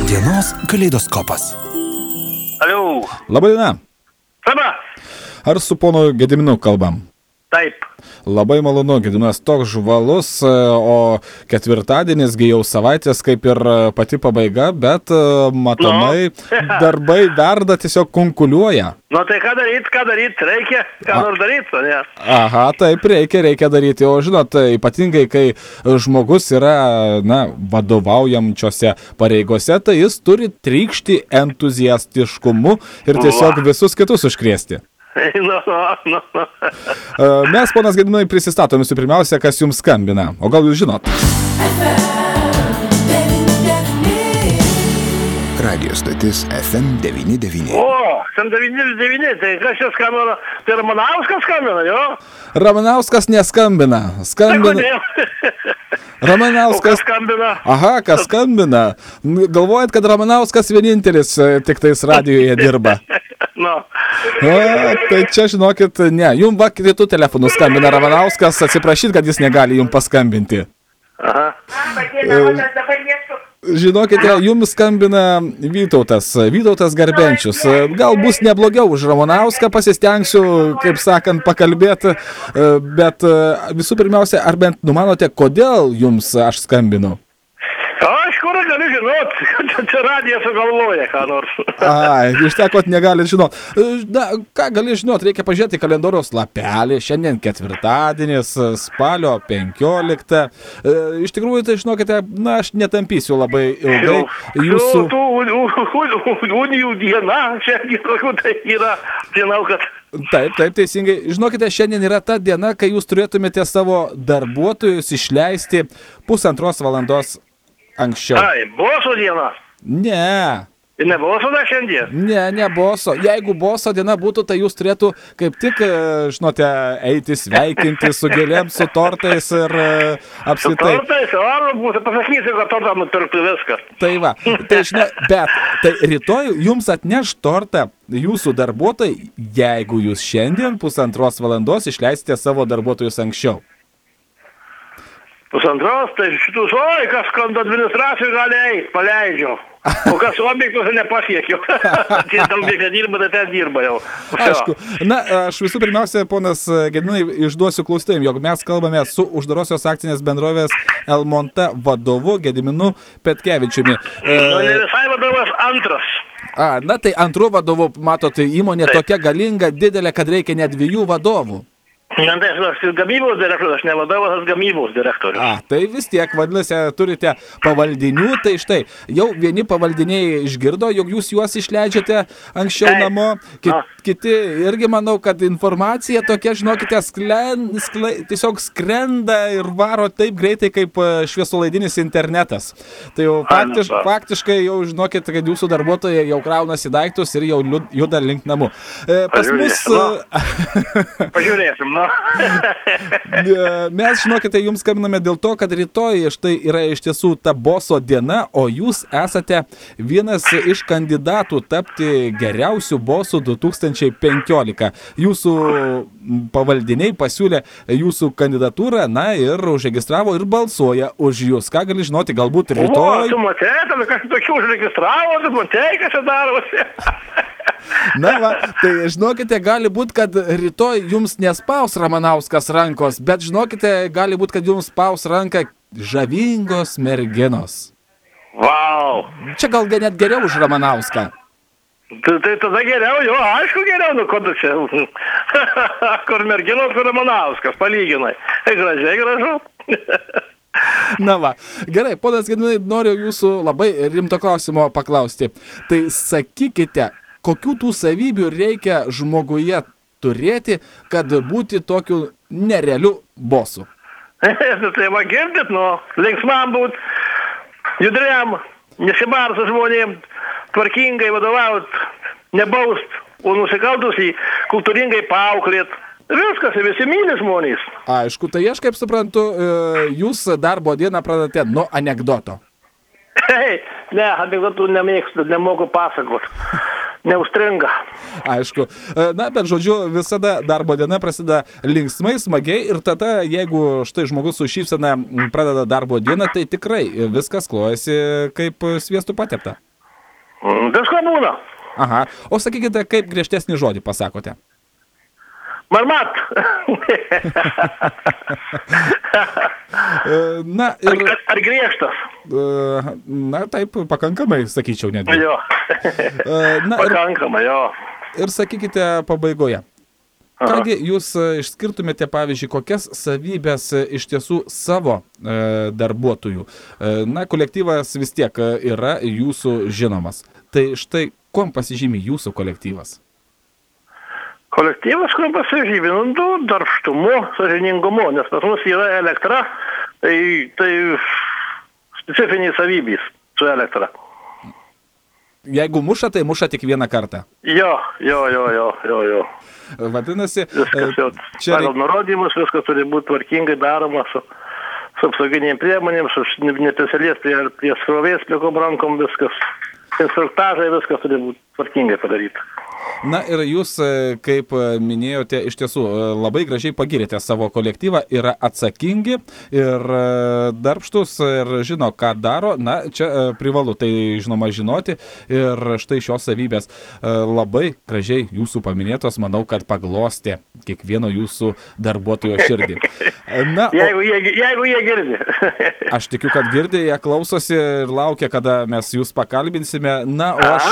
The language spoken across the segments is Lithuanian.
Dienos kaleidoskopas. Aliu. Labadiena. Labą. Ar su ponu Gediminu kalbam? Taip. Labai malonu, Gediminas toks žvalus, o ketvirtadienisgi jau savaitės kaip ir pati pabaiga, bet matomai darbai verda, tiesiog kunkuliuoja. Nu tai ką daryt, reikia, ką nors daryti, ne? Aha, taip, reikia daryti, o žinot, ypatingai, kai žmogus yra, vadovaujamčiose pareigose, tai jis turi trykšti entuziastiškumu ir tiesiog visus kitus užkrėsti. Mes, ponas Gediminai, prisistatom visų pirmiausia, kas jums skambina. O gal jūs žinot? Radio stotis FM99. O, FM99, tai kas čia skambina? Tai Ramanauskas skambina, jo? Ramanauskas neskambina. Ramanauskas. O kas skambina? Aha, kas skambina? Galvojat, kad Ramanauskas vienintelis tik tais radijoje dirba? Tai čia, žinokit, ne. Jums kitų telefonų skambina Ramanauskas, atsiprašyt, kad jis negali jums paskambinti. Aha. Žinokite, jums skambina Vytautas Garbenčius. Gal bus neblogiau už Ramanauską, pasistengsiu, kaip sakant, pakalbėti, bet visų pirmiausia, ar bent numanote, kodėl jums aš skambinu? Aš kur galiu žinot, čia radija sugalvoja ką nors. Iš tekot negalit žinot. Ką gali žinot, reikia pažiūrėti kalendoriaus lapelį, šiandien ketvirtadienis, spalio 15. Iš tikrųjų, tai žinokite, aš netampysiu labai ilgai. Jūsų... Unijų diena, šiandien tai yra, žinau, kad... Taip, teisingai. Žinokite, šiandien yra ta diena, kai jūs turėtumėte savo darbuotojus išleisti 1,5 valandos anksčiau. Boso diena? Ne. Ne boso da šiandien? Ne boso. Jeigu boso diena būtų, tai jūs turėtų kaip tik, žinote, eiti sveikinti su gėlėm, su tortais ir apskritai. Su tortais, ar būtų pasakysiu, kad tortą nupirktų viską. Tai va, bet rytoj jums atneš tortą jūsų darbuotojai, jeigu jūs šiandien 1,5 valandos išleisite savo darbuotojus anksčiau. 1,5, tai šitus, kas skamba administracijų gali eiti, paleidžiu. O kas objektuose nepasiekiu. Tie objektai dirba, tai ten dirba jau. Aišku. Aš visų pirmiausia, ponas Gediminai, išduosiu klausytojams, jog mes kalbame su uždarosios akcinės bendrovės Elmonta vadovu Gediminu Petkevičiumi. Ne visai vadovas antras. Tai antru vadovu, matote, įmonė tokia galinga, didelė, kad reikia net 2 vadovų. Aš gamybos direktorius, aš ne vadovas, aš gamybos direktorius. Tai vis tiek, vadinasi, turite pavaldinių, tai štai, jau vieni pavaldiniai išgirdo, jog jūs juos išleidžiate anksčiau namo, kiti irgi manau, kad informacija tokia, žinokite, tiesiog skrenda ir varo taip greitai, kaip šviesolaidinis internetas. Tai jau faktiškai jau žinokite, kad jūsų darbuotojai jau kraunasi daiktus ir jau juda link namų. Pas mus... Pažiūrėsim, Mes, žinokite, jums skambiname dėl to, kad rytoj štai yra iš tiesų ta boso diena, o jūs esate vienas iš kandidatų tapti geriausių bosų 2015. Jūsų pavaldiniai pasiūlė jūsų kandidatūrą, ir užregistravo ir balsuoja už jūs. Ką gali žinoti, galbūt rytoj... Tu matei, kas tokių užregistravo, tu matei, kas čia darosi. Tai žinokite, gali būti, kad rytoj jums nespaus Ramanauskas rankos, bet žinokite, gali būti, kad jums spaus ranką žavingos merginos. Vau! Čia gal net geriau už Ramanauską. Tai tada geriau, aišku geriau, ko tu čia. Kur merginos, kur Ramanauskas, palyginai. Gražiai gražu. Gerai, ponas Gediminai, noriu jūsų labai rimto klausimo paklausti. Tai sakykite, kokių tų savybių reikia žmoguje turėti, kad būti tokiu nerealiu bosu? Tai va girdit, linksmam būt, judriam, nesibarti žmonėm, tvarkingai vadovaut, nebaust, o nusikaltusį kultūringai paauklėt. Viskas, visi myli žmonės. Aišku, tai aš kaip suprantu, jūs darbo dieną pradate nuo anekdoto. Ne, anekdotų nemėgstu, nemoku pasakot. Neustringa. Aišku. Bet žodžiu, visada darbo diena prasideda linksmai, smagiai ir tada, jeigu štai žmogus su šypsena pradeda darbo dieną, tai tikrai viskas klojasi kaip sviestų patepta. Visko būna. Aha. O sakykite, kaip griežtesnį žodį pasakote? Marmat. Na, ir... Ar griežtas? Na, taip, pakankamai, sakyčiau, netgi. Jo. Pakankamai, jo. Ir sakykite pabaigoje. Kągi jūs išskirtumėte, pavyzdžiui, kokias savybės iš tiesų savo darbuotojų? Na, kolektyvas vis tiek yra jūsų žinomas. Tai štai, kuom pasižymi jūsų kolektyvas? Kolektyvas, kuom pasižymi, darbštumu, sąžiningumu, nes pas mus yra elektra, tai specifiniai savybės su elektra. Jeigu muša, tai muša tik vieną kartą. Jo. Vadinasi, viskas jau pagal nurodymus, viskas turi būti tvarkingai daroma su apsauginėm priemonėm, su neprisilies prie srovės, plikom rankom, viskas, instruktažai, viskas turi būti tvarkingai padaryta. Na ir jūs, kaip minėjote, iš tiesų labai gražiai pagirėte savo kolektyvą, yra atsakingi ir darbštus ir žino, ką daro. Na, čia privalu tai žinoma žinoti ir štai šios savybės labai gražiai jūsų paminėtos, manau, kad paglostė kiekvieno jūsų darbuotojo širdį. Na, jeigu jie girdi. Aš tikiu, kad girdi, jie klausosi ir laukia, kada mes jūs pakalbinsime. Na,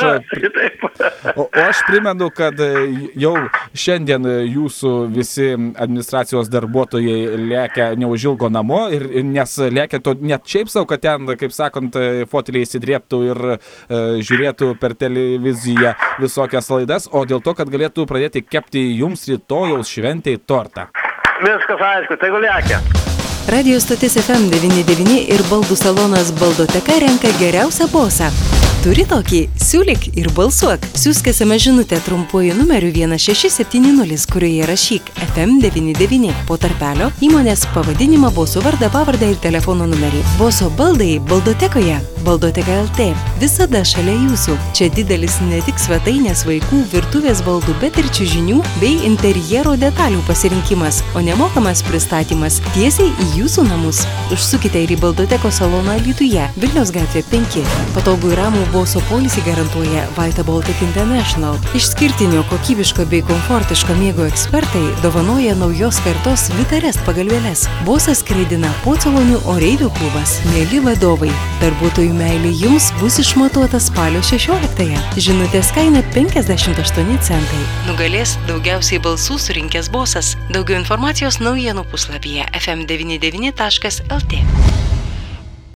o aš primenu, kad jau šiandien jūsų visi administracijos darbuotojai lekia neužilgo namo, nes lekia to net šiaip savo, kad ten, kaip sakant, foteliai įsidrėptų ir žiūrėtų per televiziją visokias laidas, o dėl to, kad galėtų pradėti kepti jums rytojaus šventei tortą. Viskas aišku, tai lekia. Radio stotis FM 99 ir baldų salonas Baldoteka renka geriausią bosą. Turi tokį? Siūlyk ir balsuok. Siųsk SMS žinutę trumpuoju numeriu 1670, kurioje rašyk FM99 po tarpelio, įmonės pavadinimą, boso vardą, pavardę ir telefono numerį. Boso baldai Baldotekoje. Baldoteka LT. Visada šalia jūsų. Čia didelis ne tik svetainės vaikų, virtuvės baldų, bet ir čiužinių bei interjero detalių pasirinkimas, o nemokamas pristatymas tiesiai į jūsų namus. Užsukite ir į Baldotekos saloną Alytuje, Vilniaus gatvė 5. Patogų ir ramų boso poilsį garantuoja Vita Baltic International. Išskirtinio, kokybiško bei komfortiško miego ekspertai dovanoja naujos kartos Vitarest pagalvėles. Bosas skraidina Pocolonių oreivių klubas. Mėly vadovai, darbuotojų meilė jums bus išmatuota spalio 16-ąją. Žinutės kaina 58 centai. Nugalės daugiausiai balsų surinkęs bosas. Daugiau informacijos naujienų puslapyje fm99.lt.